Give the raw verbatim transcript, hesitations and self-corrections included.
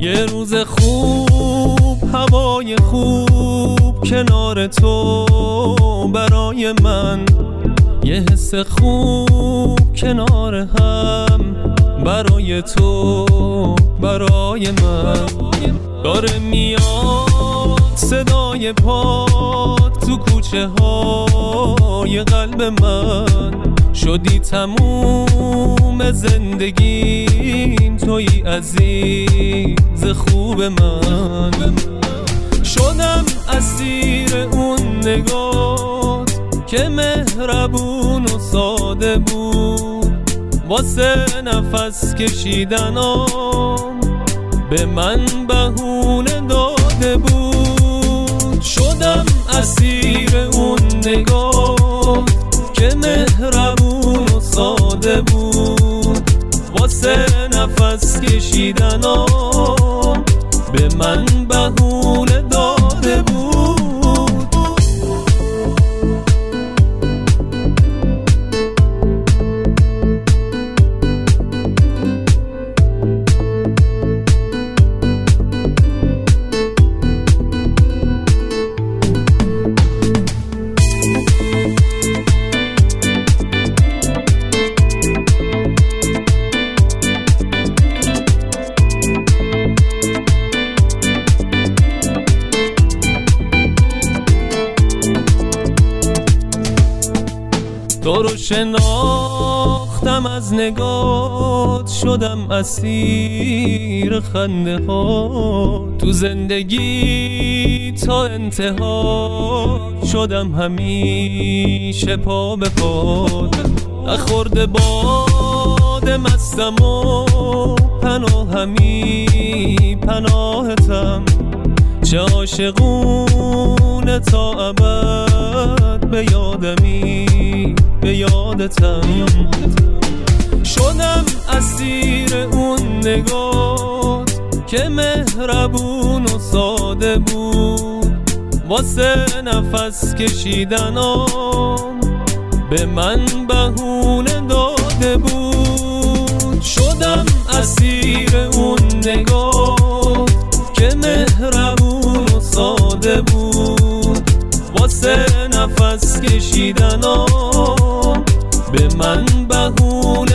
یه روز خوب، هوای خوب کنار تو برای من، یه حس خوب کنار هم برای تو برای من. داره میاد صدای پات تو کوچه های قلب من، شدی تموم زندگیم، توی عزیز خوب من. شدم اسیر اون نگاه که مهربون و ساده بود، واسه نفس کشیدنام به من بهونه داده بود. شدم اسیر اون نگاه که مهربون و ساده بود، واسه نفس کشیدنام به من بهونه داده بود. تو رو شناختم از نگات، شدم اسیر خنده ها، تو زندگی تا انتها شدم همیشه پا به پاد. نخورده باد مستم و پناهمی پناهتم، چه عاشقونه تا ابد به یادمی به یادتم. شدم اسیر اون نگاه که مهربون و ساده بود، واسه نفس کشیدنام به من بهونه داده بود. شدم اسیر اون نگاه که مهربون و ساده بود، واسه نفس کشیدنام به من بهونه